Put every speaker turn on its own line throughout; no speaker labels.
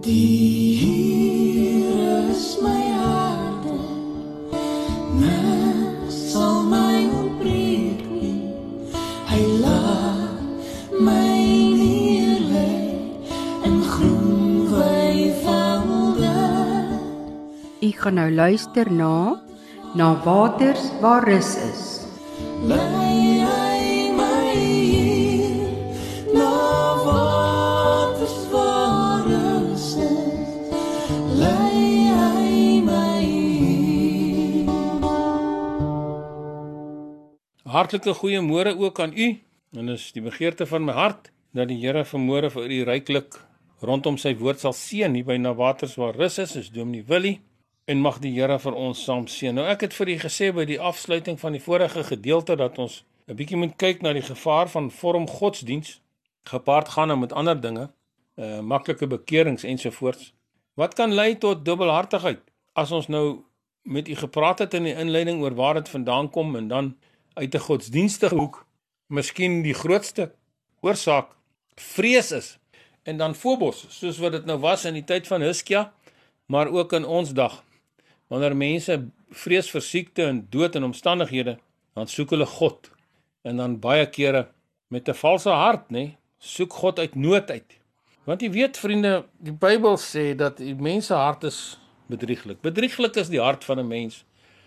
Die Here is my harde, niks sal my ontbreek nie. Hy laat my neerlê in groen weivelde.
U gaan nou luister na waters waar rus is.
Lei hy my hier, na waters waar rus is. Lei hy my hier.
Hartlike goeiemôre ook aan u, en is die begeerte van my hart, dat die Here vanmôre vir u ryklik rondom sy woord sal seën hier by Na Waters Waar Rus is Dominee Willie, en mag die Here vir ons saam seën. Nou ek het vir u gesê by die afsluiting van die vorige gedeelte, dat ons 'n bietjie moet kyk na die gevaar van vorm godsdiens, gepaard gaan met ander dinge, maklike bekerings ensovoorts. Wat kan lei tot dubbelhartigheid? As ons nou met u gepraat het in die inleiding oor waar dit vandaan kom, en dan uit 'n godsdienstige hoek, miskien die grootste oorsaak vrees is, en dan fobos, soos wat dit nou was in die tyd van Hiskia, maar ook in ons dag. Wanneer mense vrees vir siekte en dood en omstandighede, dan soek hulle God, en dan baie kere met 'n valse hart, soek God uit nood uit. Want jy weet vriende, die Bybel sê dat die mense hart is bedrieglik. Bedrieglik is die hart van 'n mens,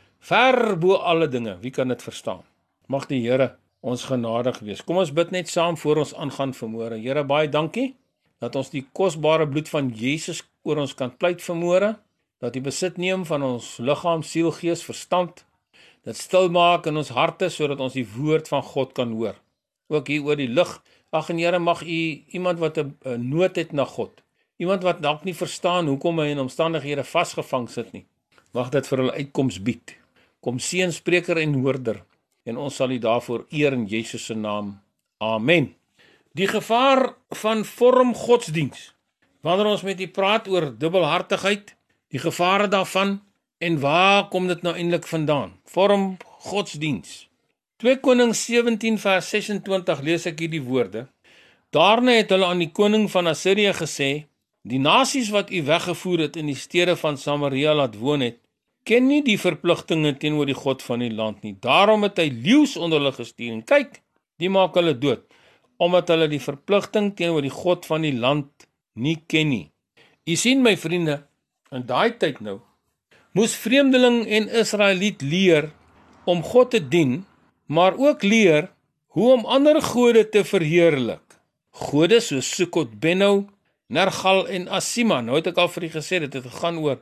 ver bo alle dinge, wie kan dit verstaan? Mag die Here ons genadig wees. Kom ons bid net saam voor ons aangaan vanmôre. Here, baie dankie dat ons die kosbare bloed van Jesus oor ons kan pleit vanmôre, dat U besit neem van ons liggaam, siel, gees, verstand, dit stil maak in ons harte sodat ons die woord van God kan hoor. Ook hier oor die lig. Ag en Here, mag U iemand wat 'n nood het na God, iemand wat dalk nie verstaan hoekom hy in omstandighede vasgevang sit nie, mag dit vir hulle uitkoms bied. Kom seën spreker en hoorder, en ons sal U daarvoor eer in Jesus se naam. Amen. Die gevaar van vorm godsdiens. Wanneer ons met U praat oor dubbelhartigheid, die gevare daarvan, en waar kom dit nou eintlik vandaan? Vorm godsdiens. 2 Konings 17 vers 26 lees ek hier die woorde. Daarna het hulle aan die koning van Assirië gesê, die nasies wat U weggevoer het in die stede van Samaria laat woon het, ken nie die verpligtinge teenoor die God van die land nie. Daarom het hy leeu's onder hulle gestuur, en kyk, die maak hulle dood, omdat hulle die verpligting teenoor die God van die land nie ken nie. U sien my vriende, in daai tyd nou, moes vreemdeling en Israeliet leer om God te dien, maar ook leer hoe om ander gode te verheerlik. Gode soos Sukkot Benno, Nergal en Asima. Nou het ek al vir u gesê, dit het gegaan oor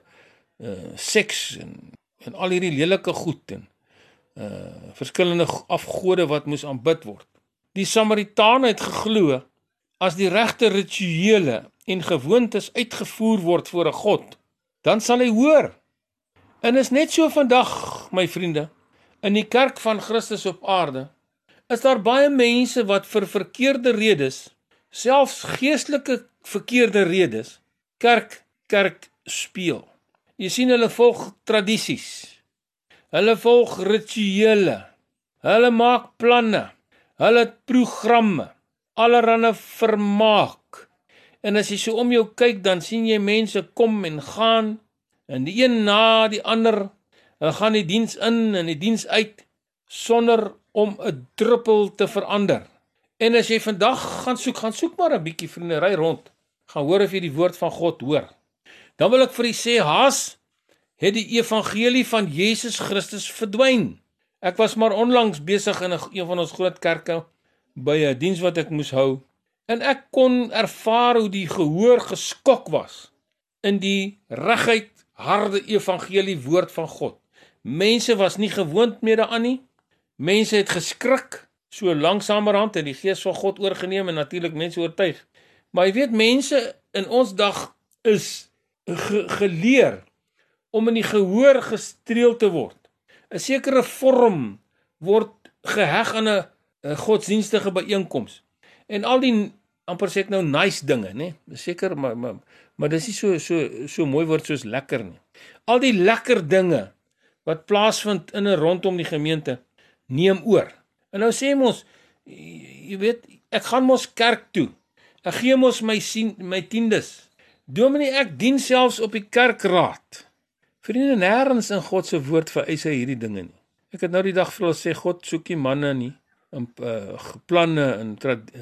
seks en al hierdie lelike goed en verskillende afgode wat moes aanbid word. Die Samaritane het geglo, as die regte rituele en gewoontes uitgevoer word voor 'n God, dan sal hy hoor. En is net so vandag, my vriende, in die kerk van Christus op aarde, is daar baie mense wat vir verkeerde redes, selfs geestelike verkeerde redes, kerk speel. Jy sien, hulle volg tradisies, hulle volg rituele, hulle maak planne, hulle het programme, allerhande vermaak. En as jy so om jou kyk, dan sien jy mense kom en gaan, en die een na die ander, hulle gaan die diens in en die diens uit, sonder om 'n druppel te verander. En as jy vandag gaan soek maar 'n bietjie vriende, ry rond, gaan hoor of jy die woord van God hoor. Dan wil ek vir u sê, haas het die evangelie van Jesus Christus verdwyn. Ek was maar onlangs besig in een van ons groot kerke, by 'n diens wat ek moes hou, en ek kon ervaar hoe die gehoor geskok was in die reguit harde evangelie woord van God. Mense was nie gewoond meer daaraan nie, mense het geskrik, so langsamerhand het die gees van God oorgeneem en natuurlik mense oortuig. Maar jy weet, mense in ons dag is geleer om in die gehoor gestreel te word. 'n Sekere vorm word geheg aan 'n godsdienstige byeenkoms. En al die, amper sê ek nou, nice dinge, seker, maar dis nie so mooi woord soos lekker nie. Al die lekker dinge wat plaasvind in en rondom die gemeente, neem oor. En nou sê ons, jy weet, ek gaan mos kerk toe, ek gee mos my tiendes, Dominee, ek dien selfs op die kerkraad. Vriende, nêrens in God se woord vereis hy hierdie dinge nie. Ek het nou die dag vir hulle sê, God soek nie manne nie, in planne, in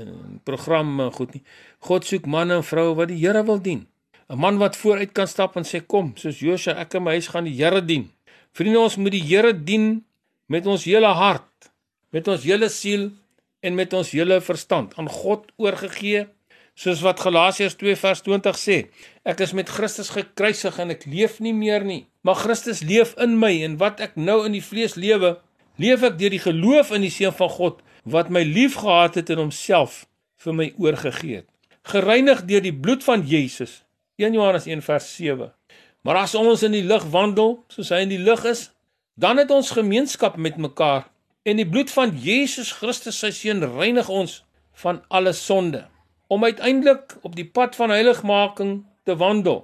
programme, goed nie. God soek manne en vroue wat die Here wil dien. 'n Man wat vooruit kan stap en sê, kom, soos Josua, ek en my huis gaan die Here dien. Vriende, ons moet die Here dien met ons hele hart, met ons hele siel en met ons hele verstand, aan God oorgegee, soos wat Galasiërs 2 vers 20 sê, ek is met Christus gekruisig en ek leef nie meer nie, maar Christus leef in my en wat ek nou in die vlees lewe, leef ek deur die geloof in die Seun van God, wat my lief gehad het en homself vir my oorgegee het. Gereinig deur die bloed van Jesus, 1 Johannes 1 vers 7. Maar as ons in die lig wandel, soos hy in die lig is, dan het ons gemeenskap met mekaar, en die bloed van Jesus Christus sy Seun reinig ons van alle sonde, om uiteindelik op die pad van heiligmaking te wandel,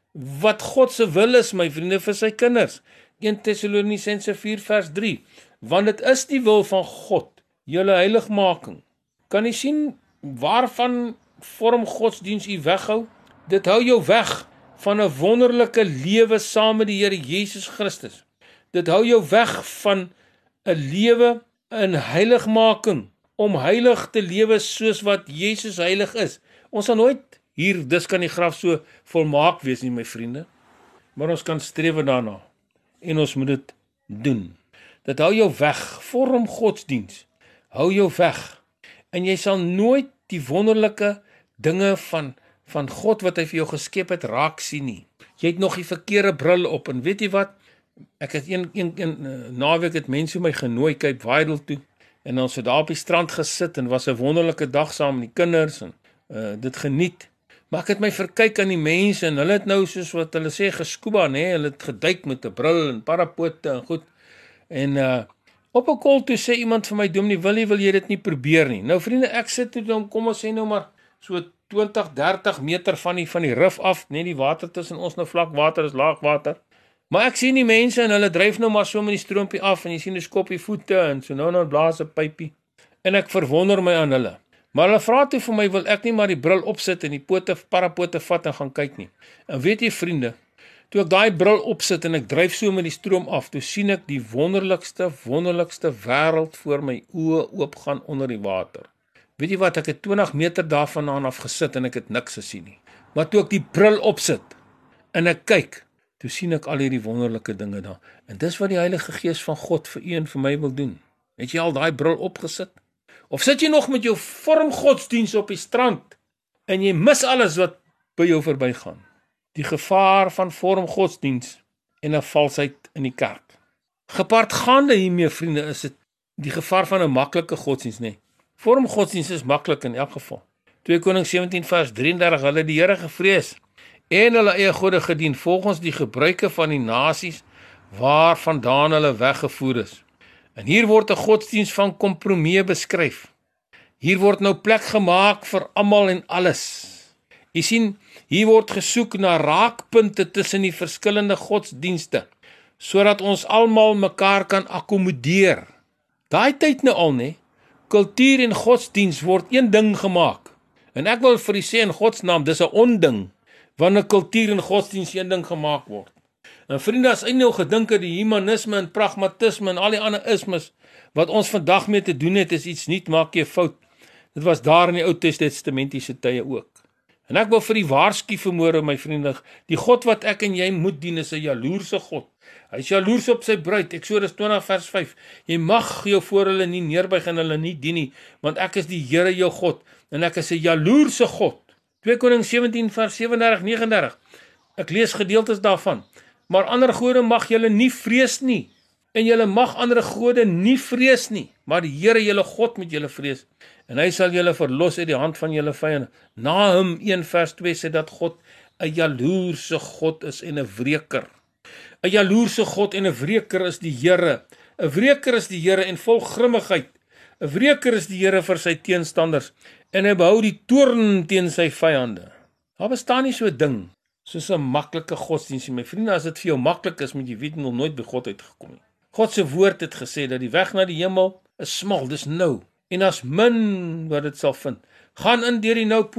wat God se wil is, my vriende, vir sy kinders. 1 Tessalonisense 4 vers 3, want dit is die wil van God, julle heiligmaking. Kan jy sien waarvan vorm godsdiens u weghou? Dit hou jou weg van 'n wonderlike lewe saam met die Here Jesus Christus. Dit hou jou weg van 'n lewe in heiligmaking, om heilig te lewe soos wat Jesus heilig is. Ons sal nooit hier, dis kan die graf so volmaak wees nie, my vriende, maar ons kan streef daarna, en ons moet dit doen. Dit hou jou weg, vorm godsdiens, hou jou weg, en jy sal nooit die wonderlike dinge van God wat hy vir jou geskep het, raak sien nie. Jy het nog die verkeerde bril op, en weet jy wat, ek het een naweek het mense my genooi Cape Vidal toe, en ons het daar op die strand gesit, en was 'n wonderlike dag saam met die kinders, en dit geniet, maar ek het my verkyk aan die mense, en hulle het nou, soos wat hulle sê, geskuba, nee, hulle het geduik met 'n bril, en parapote, en goed, en op 'n kol toe sê iemand vir my, Dominee, wil jy dit nie probeer nie? Nou vriende, ek sit toe, kom ons sê nou maar, so 20-30 meter van die rif af, nee, die water tussen ons nou vlak water is laag water, maar ek sien die mense en hulle dryf nou maar so met die stroompie af, en jy sien 'n skop die voete, en so nou blaas 'n pypie, en ek verwonder my aan hulle, maar hulle vra toe vir my, wil ek nie maar die bril opsit, en die parapote vat en gaan kyk nie, en weet jy vriende, toe ek daai bril opsit, en ek dryf so met die stroom af, toe sien ek die wonderlikste wêreld voor my oë oopgaan onder die water. Weet jy wat, ek het 20 meter daarvandaan af gesit, en ek het niks gesien nie, maar toe ek die bril opsit, en ek kyk, toe sien ek al hierdie wonderlike dinge daar, en dis wat die Heilige Gees van God vir u en vir my wil doen. Het jy al daai bril opgesit? Of sit jy nog met jou vormgodsdiens op die strand, en jy mis alles wat by jou verbygaan? Die gevaar van vormgodsdiens en 'n valsheid in die kerk. Gepaardgaande hiermee, vriende, is dit die gevaar van 'n maklike godsdiens, nee. Vormgodsdiens is maklik in elk geval. 2 Konings 17 vers 33, hulle die Here gevrees, en hulle eie gode gedien, volgens die gebruike van die nasies, waarvandaan hulle weggevoer is. En hier word 'n godsdiens van kompromie beskryf. Hier word nou plek gemaak vir almal en alles. Jy sien, hier word gesoek na raakpunte tussen die verskillende godsdienste, sodat ons almal mekaar kan akkommodeer. Daai tyd nou al, nee, kultuur en godsdiens word een ding gemaak. En ek wil vir u sê in God se naam, dis 'n onding, wanneer kultuur en godsdiens een ding gemaak word. En vriende, as ek nou gedink het, die humanisme en pragmatisme en al die ander ismes, wat ons vandag mee te doen het, is iets niet, maak jy fout. Dit was daar in die Ou Testamentiese tye ook. En ek wil vir die waarsku vanmôre, my vriende, die God wat ek en jy moet dien, is 'n jaloerse God. Hy is jaloers op sy bruid, Eksodus 20 vers 5. Jy mag jou voor hulle nie neerbuig en hulle nie dien nie, want ek is die Here jou God, en ek is 'n jaloerse God. 2 Konings 17 vers 37-39. Ek lees gedeeltes daarvan. Maar ander gode mag julle nie vrees nie, en julle mag ander gode nie vrees nie, maar die Here julle God moet julle vrees, en hy sal julle verlos uit die hand van julle vyande. Nahum 1 vers 2 sê dat God 'n jaloerse God is en 'n wreker. 'n Jaloerse God en 'n wreker is die Here. 'n Wreker is die Here en vol grimmigheid. 'n Wreker is die Here vir sy teenstanders, en hy behou die toorn teen sy vyande. Daar bestaan nie so 'n ding soos 'n maklike godsdiens. My vriende, as dit vir jou maklik is, moet jy weet nog nooit by God uitgekom nie. God se woord het gesê dat die weg na die hemel is smal, dis nou, en as min wat dit sal vind. Gaan in deur die nou poort,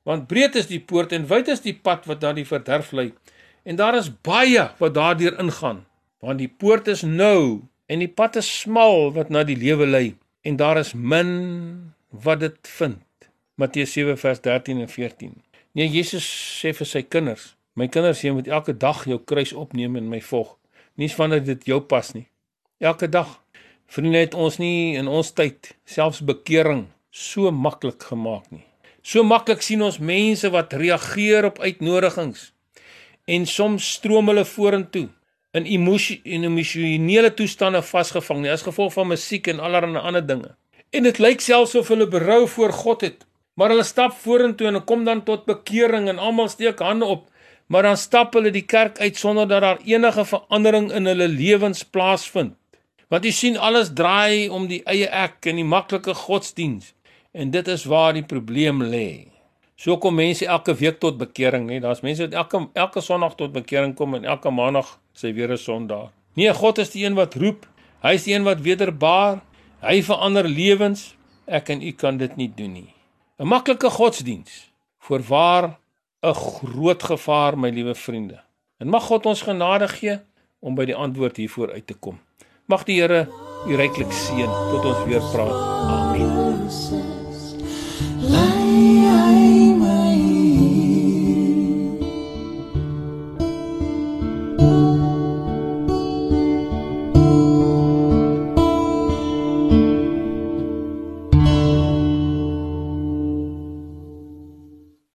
Want breed is die poort en wyd is die pad wat na die verderf lei. En daar is baie wat daardeur ingaan. Want die poort is nou en die pad is smal wat na die lewe lei. En daar is min wat dit vind. Matteus 7 vers 13 en 14. Nee, Jesus sê vir sy kinders, my kinders, jy moet elke dag jou kruis opneem en my volg. Nie wanneer dit jou pas nie. Elke dag. Vriende, het ons nie in ons tyd selfs bekering so maklik gemaak nie. So maklik sien ons mense wat reageer op uitnodigings en soms stroom hulle vorentoe in emosionele toestande vasgevang, as gevolg van musiek en allerlei ander dinge. En dit lyk selfs of hulle berou voor God het, maar hulle stap vorentoe en kom dan tot bekering en almal steek hande op, maar dan stap hulle die kerk uit sonder dat daar enige verandering in hulle lewens plaasvind. Want jy sien, alles draai om die eie ek en die maklike godsdiens, en dit is waar die probleem lê. So kom mense elke week tot bekering, nee, daar's mense wat elke Sondag tot bekering kom en elke Maandag sy weer 'n Sondag. Nee, God is die een wat roep, hy is die een wat wederbaar, hy verander lewens, ek en u kan dit nie doen nie. 'n Maklike godsdiens, voorwaar 'n groot gevaar, my liewe vriende. En mag God ons genade gee om by die antwoord hiervoor uit te kom. Mag die Here u ryklik seën tot ons weer praat. Amen.
Lei hy my